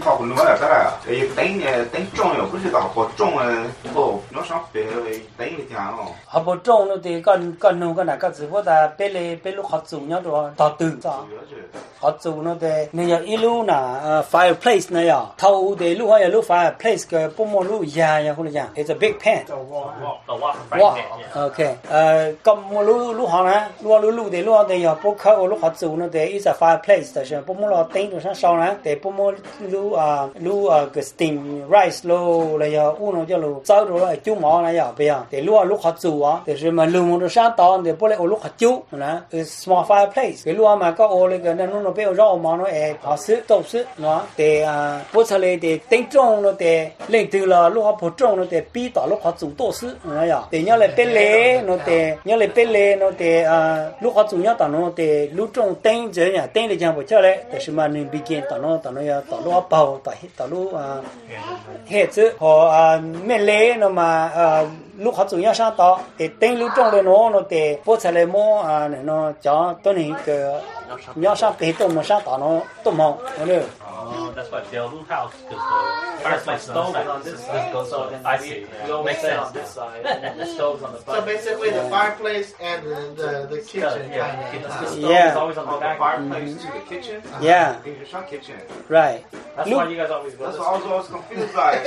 考不弄了啥啦？等种又不知道好种哦，要上别等一天哦。 họ bổ trồng nó thì con nông cái này các thứ vô ta bé lúc họ dùng nhau rồi tao tự sao họ dùng nó thì này giờ ilu na fireplace này giờ thâu thì lúc hay lúc fireplace cái bông mồ lúc già không được già it's a big pan wow okay cầm mồ lúc họ nè lúc thì giờ bông khâu lúc họ dùng nó thì it's a fireplace thì bông mồ lo tính rồi sáng sau nè thì bông mồ lúc cái steam rice lo là giờ uống nó cho lo sau rồi chú mỏ này giờ bây giờ thì lúc họ dùng thì mà lùm nó sáng to thì bố lại lúc họ chú nè small fireplace cái lúc mà có ô lên cái nó bây giờ rau mà nó họ sữa tôm sữa nó thì bố sau này thì tính trồng nó thì lên từ là lúc họ bổ trồng nó thì pi tỏ lúc họ dùng tổ sữa nó giờ thì nhớ lại bên lề nó thì lúc họ dùng nhớ tỏ nó thì lúc trồng tính chơi nhá tính để chẳng phải chơi đấy thì mà nên begin tỏ nó lúc họ bầu tỏ lúc hết chứ họ bên lề nó mà lúc họ dùng nhớ sáng to thì tính lúc trồng lên nó thì bố sau này mua nó cho tôi này cái nhớ sáng cái tôm mà sáng tỏ nó tôm hồng được. That's why they build a house because the fireplace stove on this side. So I see. It makes sense on this side, and the stove's on the front. So basically, the fireplace and the kitchen. The stove is always on the back. Fireplace to the kitchen. Yeah. It's not kitchen. Right. That's why you guys always go. That's why I was confused. Like,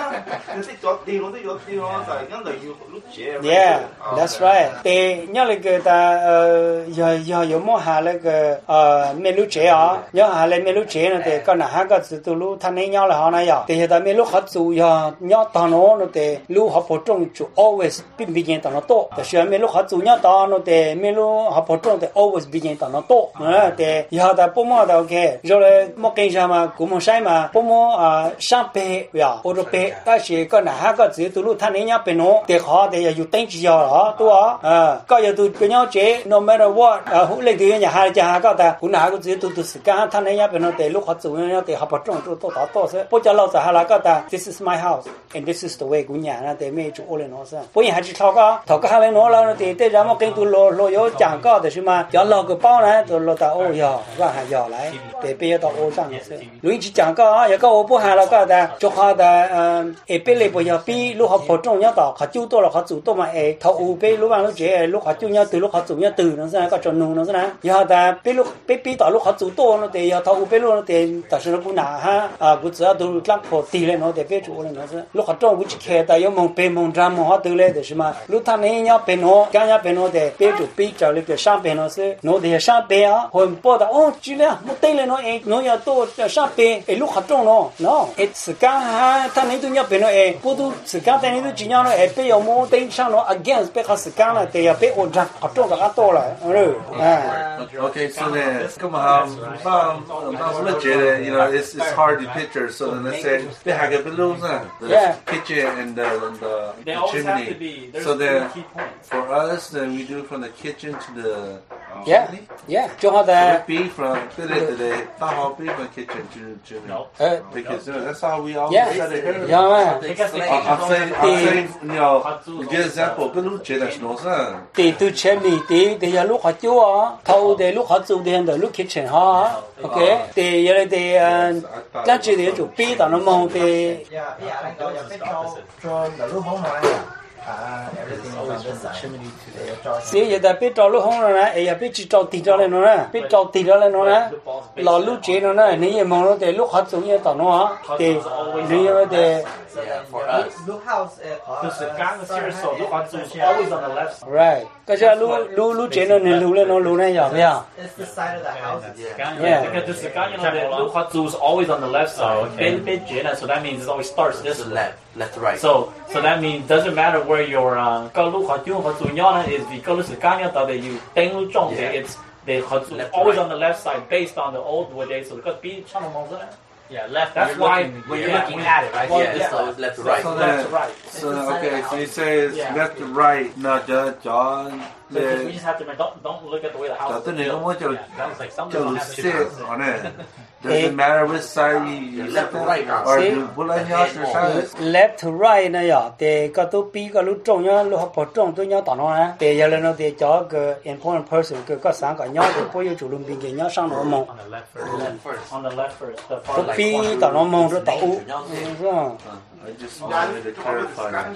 yeah, that's right. Thì nhớ lại cái ta giờ mua hàng lại cái menu chế à, nhớ hàng lại menu chế này thì con nào hàng cái từ lúc thanh niên nhau là họ này à, thì hiện tại menu họ chủ giờ nhớ tao nó thì lúc họ bổ trông chủ always begin tao nó to, thì sau menu họ chủ nhớ tao nó thì menu họ bổ trông thì always begin tao nó to, thì giờ ta bố mua đâu cái, rồi một cái gì mà cũng một sai mà bố mua sang bể vậy, ở đó bể, cái gì con nào hàng cái từ lúc thanh niên nhau bể nó, thì họ thìอยู่tính chỉ giờ đó, tôi có giờ tôi cái nhau chế, no matter what, hút lấy từ nhà hai nhà cái ta, cũng nào cũng chỉ tôi sự cái thanh niên nhau bể nó thì lúc họ chủ nhau thì họ bổ trông tôi to thế, bố cho lâu giờ hai cái ta, this is my house and this is the way của nhà nó thì mấy chủ lên nó sao, bố nhà chỉ thao cái hai lên nó là thì tới ra một cái tôi lo yếu chẳng có thì mà cho lo cái bao này tôi lo ta ô giờ và hai giờ lại, thì bây giờ ta ô sang nó sẽ, lúc chỉ chẳng có, giờ có ô bố hai là cái ta, cho họ ta, bên này bây giờ bi lúc họ bổ trông nhau ta, họ chủ tôi là họ chủ tôi mà thầu ô bên lúc mà lúc chế lúc họ chủ nhau từ lúc họ chủ nhau từ nó ra có tròn nung nó ra, giờ ta bên lúc bên ta lúc họ chủ tôi nó thì thầu ô bên lúc nó thì ta sẽ nó cũng nã ha, cũng chỉ tôi lắc phổ tì lên nó thì bên chủ lên nó sẽ, lúc họ trông cũng chỉ khe ta yêu mong bên mong ram mong họ từ lên thì mà lúc thanh niên nhau bên nó, cái nhau bên nó thì bên chủ bên trở lại cái sang bên nó sẽ, nó thì sang bên á, hồi bữa đó ô chỉ là một tay lên nó giờ tôi sang bên, lúc họ trông nó, sự cái ha thanh niên tôi nhau bên nó bữa tôi sự cái thanh niên tôi chỉ nhau nó bây giờ mua tay sang nó against bên cái sự cái này thì bây giờ ra họ trông cái to lại, Okay, so then, come on, legit, you know, it's hard to picture. So then let's say they have a balloons, the kitchen and the chimney. So then, for us, then we do from the kitchen to the chimney. Cho họ ta. Would be from the kitchen to chimney. No, because that's how we always said it here. I'm saying, you know, good example. Balloon chimney, that's no sense. Từ chimney, thì giờ lúc họ chú á, thâu thì lúc họ chú thì hiện tại lúc kitchen ha, ok, thì giờ thì cái chuyện thì chủ pi tao nó mong thì xí giờ ta biết trâu lúc không rồi nè, giờ biết chỉ trâu tì trâu lên nó nè, biết trâu tì trâu lên nó nè, lò lúc chế nó nè, nếu như mong nó thì lúc họ dùng như tao nó á, thì nếu như thì Look house because the gang is here, so look on always on the left side. right, cái giờ lúc chế nó nên lúc này giờ bây giờ. It's the side of the house. Yeah, because the gang, you know, the look is always on the left side. So that means it always starts this left to right. So that means doesn't matter where your câu lúc họ chủ nhau is because the gang you that you đánh lúc trong it's they always on the left side based on the old way so because be channel mong đó. Yeah, left. That's why when you're looking at it, right? Yeah, so it's left to right. Left to right. So okay, so you say it's left to right. No, John. So we just have to don't look at the way the house is built. That was like some sit on it. Does it matter which side you left or right now? or See? you pull on your side? Left to right này ya, thì có tôi pi có lúc trông nhá, lúc học trông tôi nhá tao nói, thì giờ lên nó thì cho cái important person cái có sáng cái nhá thì bây giờ chủ động biến cái nhá sang nó mong, On the left first. On the left first. The tôi far left. pi tao nó mong rồi tao u, I just wanted to clarify that.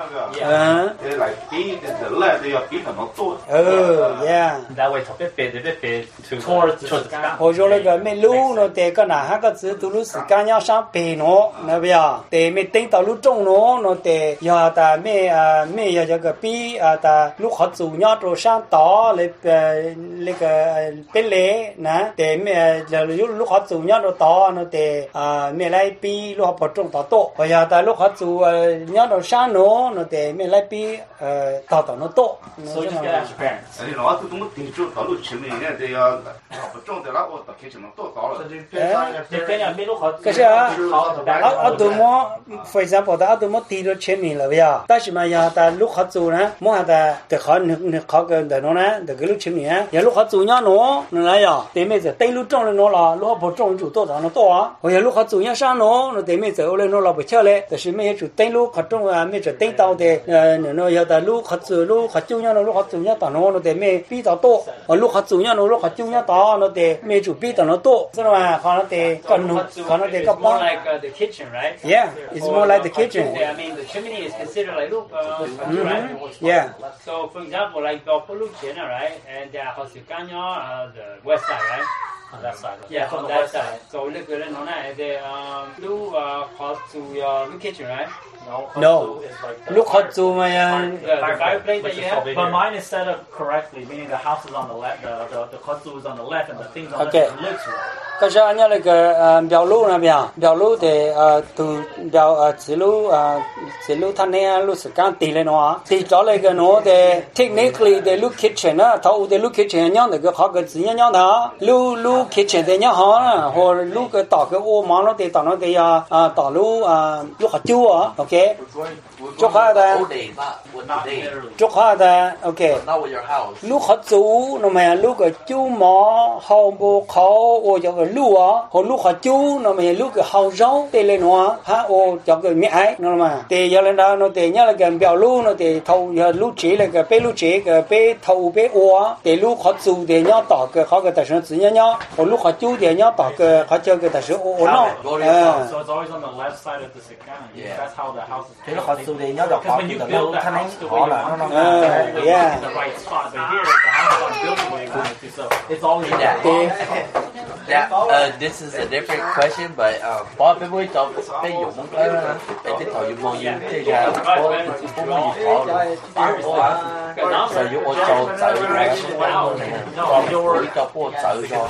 They like be the left, they are be the not yeah. That way, to be Towards the sky. Hồi rồi cái mấy lú nó thì cái nào hai cái chữ từ lúc時間nhá sang bề nó, nè bây giờ, thì mấy tính tao lúc trông nó thì giờ ta mấy giờ cái pi ta lúc họ chủ nhá rồi sang đó lấy cái bên lề nè, thì mấy giờ lúc họ chủ nhá rồi đó nó thì mấy lại pi lúc họ trông đó tốt, bây giờ ta lúc họ chủ nhá rồi sang nó thì mấy lại pi đó nó tốt. So you just gotta ask your parents. Thì nó tôi cũng tìm chỗ đó lúc chín này thì học trong thì nó tập cái chuyện nó tốt đó rồi. Depending on middle hot. Cái gì à? Ở tụi nó, for example, ở tụi nó đi được trên mình là bây giờ. Tại sao mà giờ ta lúc học chủ nè, mỗi hàng ta từ khó nước khó cái đời nó nè, từ cái lúc trên mình á, giờ lúc học chủ nhá nó là giờ, thì mấy giờ tây lúc trong nó là lúc học trong chủ tốt đó nó tốt á. Hồi giờ lúc học chủ nhá sang nó thì mấy giờ lên nó là bị chơi lên, thì mấy chủ tây lúc học trong mấy giờ tây tàu thì nó giờ ta lúc học chủ nhá nó lúc học chủ nhá tao nó thì mấy pi tao tốt, lúc học chủ nhá nó lúc học chủ nhá tao nó thì mấy chủ pi tao nó tốt, cho nên mà họ nó thì còn nó thì It's more like the kitchen, right? Yeah, it's more like the kitchen. I mean, the chimney is considered like right? Yeah. So, for example, like the Poluchina, right? And the Hosukanya, the west side, right? On that side. Yeah, from that side. So, look at it, the blue to the kitchen, right? No. It's like Lúc họ chủ mà The fireplace that which you is have. over But mine is set up correctly, meaning the house is on the left, the kotsu is on the left, and the things on Okay. the left looks right. cái sao nhá là cái biểu lô này biểu lô thì từ biểu chỉ lô thanh này lúc sự can tỷ lên nó thì cho lại cái nó thì technically the look kitchen á thâu the look kitchen nhá thì cái khó cái gì nhá đó look kitchen thì nhá họ hoặc lúc cái tỏ cái ô món nó thì tỏ nó thì tỏ lúc họ chua á ok chúc hai ta chúc hai ta ok lúc họ chú nó mà lúc cái chú mỏ hậu bộ khẩu ô cho cái lúa họ lúc họ chú nó mà lúc cái hậu rau tê lên nó ha ô cho cái mẹ ấy nó mà tê giờ lên đó nó tê nhá là cái biểu lúa nó tê thâu giờ lúa chế là cái bê lúa chế cái bê thâu bê ô tê lúc họ chú tê nhá tỏ cái họ cái tài sản chỉ nhá họ lúc họ chú tê nhá tỏ cái họ chơi cái tài sản ô nó So it's always on the left side of the secana. That's how the house is. Thế nó khó xử lý nhớ đọc Because when you build the house the way you want it, yeah. in the right spot. But here, the house is not built the way you want it to. So it's always on the This is a different question, but Bob, if we talk, they use cái they tell you more you take out so you also tạo direction wow we talk about tạo cho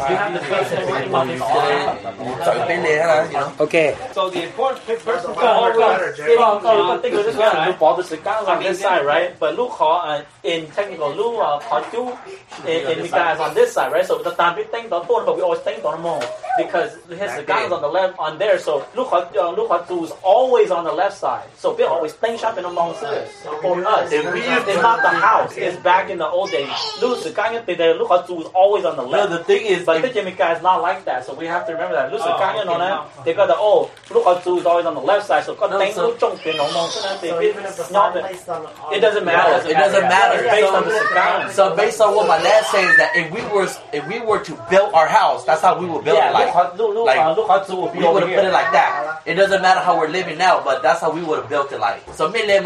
tạo bên này hả you know okay So the important person think of this one. You bought the cigar on this side, right? But look, in technical, look, in the guys on this side, right? So the time we think the phone, but we always think on more because his cigar is on the left on there. So look, is always on the left side. So we always think shopping among us. For us, it's not the house. It's back in the old days. Look, cigar is always on the left. No, the thing is, But the Jimmy guy is not like that, so we have to remember that. Look, cigar on that. They got the look is always on the left side. So got things look中间浓浓，it doesn't matter. It doesn't matter. It's based on the cigar. So based on what my dad says, that if we were to build our house, that's how we would build it. Like we would have put it like that. It doesn't matter how we're living now, but that's how we would have built it. Like so,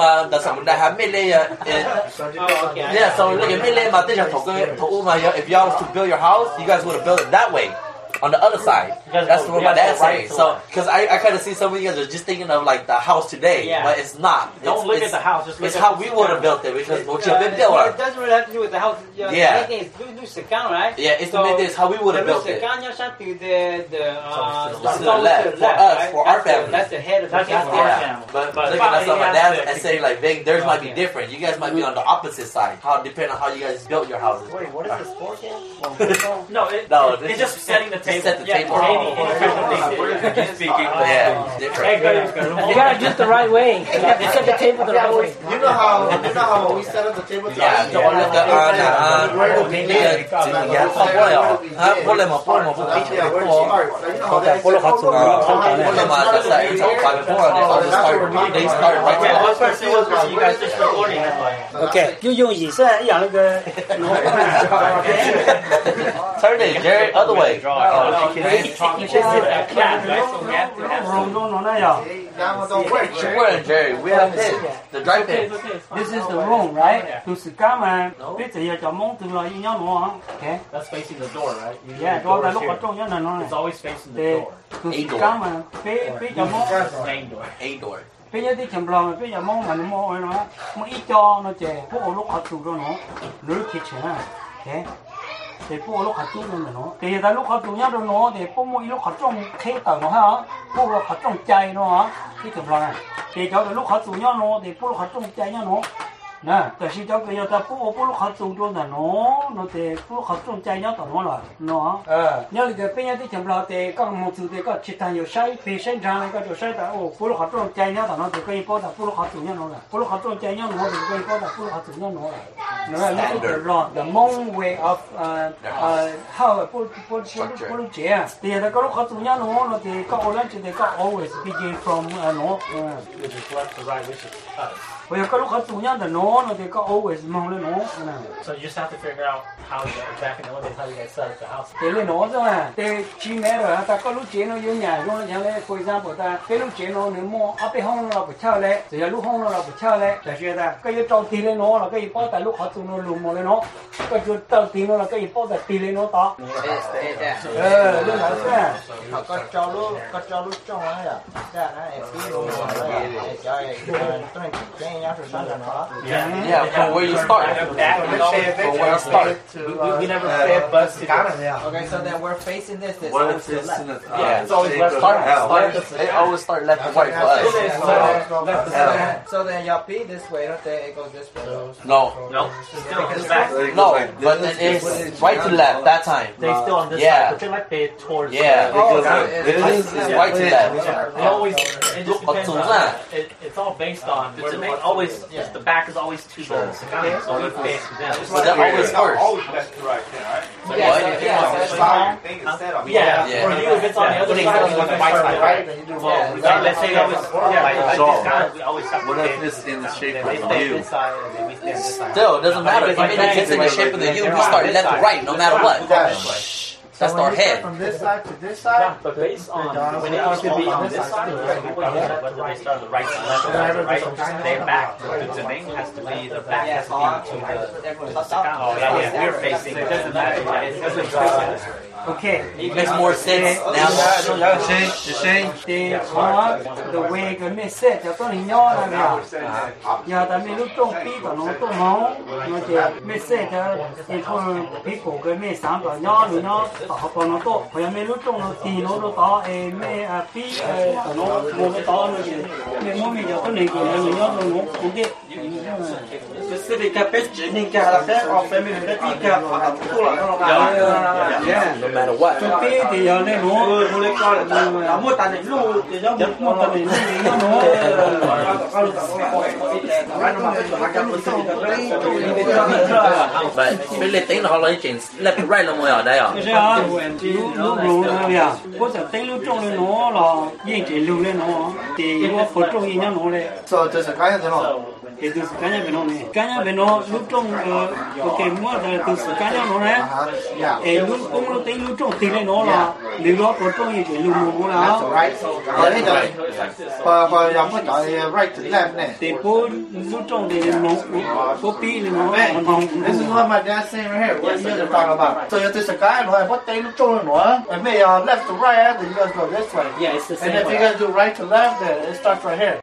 yeah. So look at if y'all was to build your house, you guys would have built it that way. On the other side, that's what my dad saying. So, because I kind of see some of you guys are just thinking of like the house today, but it's not. Don't look at the house. Just look it's at how we would have built it because what you've been built. It doesn't really have to do with the house. Yeah. It's right? Yeah, it's the it's how we would have built it. To the left for us, for our family. That's the head of the family. Yeah, but look at that's what my dad and say like theirs might be different. You guys might be on the opposite side. How depending on how you guys built your houses. Wait, what is this for again? No, it's just setting the table. set the table. Speaking. Yeah, different. You gotta do it the right way. You have to set the table the right way. You know how we set up the table? Yeah, cho nó cái OK，就用以色列那个。 Turn it, Jerry, other way. Where, Jerry? We have this, the dry pit. This is the room, right? Tu sự cá mà biết gì cho món tương lai nhau nữa. OK. That's facing the door, right? Yeah, đó là lúc ở trong nhá nó. It's always facing the door. Tu sự cá mà biết cho món. Main door. A door. Bây giờ thì chấm lòng bây giờ mong mà nó mua nó ít cho nó chè phụ lúc họ tụ rồi nó nửa kitchen à thế thì phụ lúc họ tụ rồi nó thì hiện tại lúc họ tụ nhau rồi nó thì phụ mỗi lúc họ trong thế tờ nó ha phụ lúc họ trong chay nó hả cái chấm lòng này thì cho lúc họ tụ nhau nó thì phụ lúc họ trong chay nhau nó nèแต่สิเจ้าก็ยาตาผู้ผู้ลูกเขาจูงโดนน่ะเนาะเนาะแต่ผู้เขาจูงใจเนาะต่อเนาะล่ะเนาะเนี่ยเลยก็เป็นอย่างที่จำเราแต่ก็มองดูแต่ก็ชิดทางอยู่ใช้เพศเส้นทางก็อยู่ใช้แต่โอ้ผู้ลูกเขาจูงใจเนาะต่อเนาะแต่ก็อีพอแต่ผู้ลูกเขาจูงเนาะล่ะผู้ลูกเขาจูงใจเนาะเนาะแต่ก็อีพอแต่ผู้ลูกเขาจูงเนาะเนาะนี่ก็จะรอ the Hmong way of how ผู้ลูกเจ้าแต่ก็ลูกเขาจูงเนาะเนาะแต่ก็ always begin from เนาะ Which is left to right, which is us. 我要跟ลูกเขาจูงเนาะเนาะแต่ก็ always มองเลยเนาะ So you just have to figure out how you back in the old days how you guys set up the house. แต่เลยเนาะใช่ไหมแต่ชีแม่เลยแต่ก็ลูกเจ้าเนาะอยู่เนี่ยอยู่อย่างเลย for example แต่เป็นลูกเจ้าเนาะเนี่ยมองเอาไปห้องเราไปเช่าเลยแต่ลูกห้องเราไปเช่าเลยแต่เชื่อแต่ก็ยังจองตีเลยเนาะเราก็อีป้อแต่ลูกเขาจูงเนาะลุมหมดเลยเนาะก็จะจองตีเนาะเราก็อีป้อแต่ตีเลยเนาะต่อเรื่องนั้นใช่ไหมเขาก็จอลูกจ้องแล้วอ่ะใช่นะไอ้พี่ลงมาเลยไอ้จอยต้องแจ้งยาสุดสั้นเนาะ Yeah, from where you start. From where you start. We never fed bus to Okay, so then we're facing this. What if it's in the Yeah, it's always left start, to right. They always start left to right for us. So then y'all pee this way, don't they? It goes this way. No, No, still on this back. no, but it's right to left that time. They still on this Yeah. side, but you're like they towards. Yeah, because it's right to left. They always. It just depends on. It's all based on where the always. The back is always to the second, so we face them. So they're always first. Always left to right there, right? Yeah. For you, if it's on the other side, it's on the right side, right? Well, let's say that was like this guy, we always have to What if it's in the shape they of stay you? this side, and then we stay this side. Still, it doesn't matter. Even if it's in the shape of the U, we start left to right, no matter what. That's our head. From this side to this side. Yeah, but based on when they used to be on this side, whether they start the right to left or the right to stay back. The main has to be the back has to be to the second. Oh yeah, we're facing. It doesn't matter. It doesn't OK It makes more sense now. thì họ the way cái mẹ sẽ cho tôi nhỏ là gì giờ ta mình lúc trong pi của nó tôi máu nó chỉ mẹ sẽ cho thì thôi pi của cái mẹ sáng của nhỏ thì nó họ còn nó tốt bây giờ mình lúc trong nó thì nó to mẹ pi của nó mua cái to nó chỉ mẹ mua mình cho tôi này của nó nhỏ nó cũng biết specific capacity cái là cái of family cái pi cái họ cũng là nó No matter what. trong pi thì giờ này nó mua tài liệu luôn thì nó mua tài liệu But really tính là họ lấy chuyện left to right là mọi ở đây à? lưu à, có thể tính lưu trong lên nó là yên chỉ lưu lên nó thì có phổ trong yên nó này. So this is kind of the Thì từ sự cá nhân về nó lúc trong cái mua là từ sự cá nhân nó này. Lúc cũng tính lúc trong thì lên nó là lưu đó phổ trong yên chỉ lưu một là. Và dòng có chọn right to left này. Thì bố lúc trong thì nó có pi lên nó. This is what my dad saying right here. What you guys are talking about? So this is a guy who what they look trong nữa. And me left to right, then you guys go this way. Yeah, it's the same. And if you guys do right to left, then it starts right here.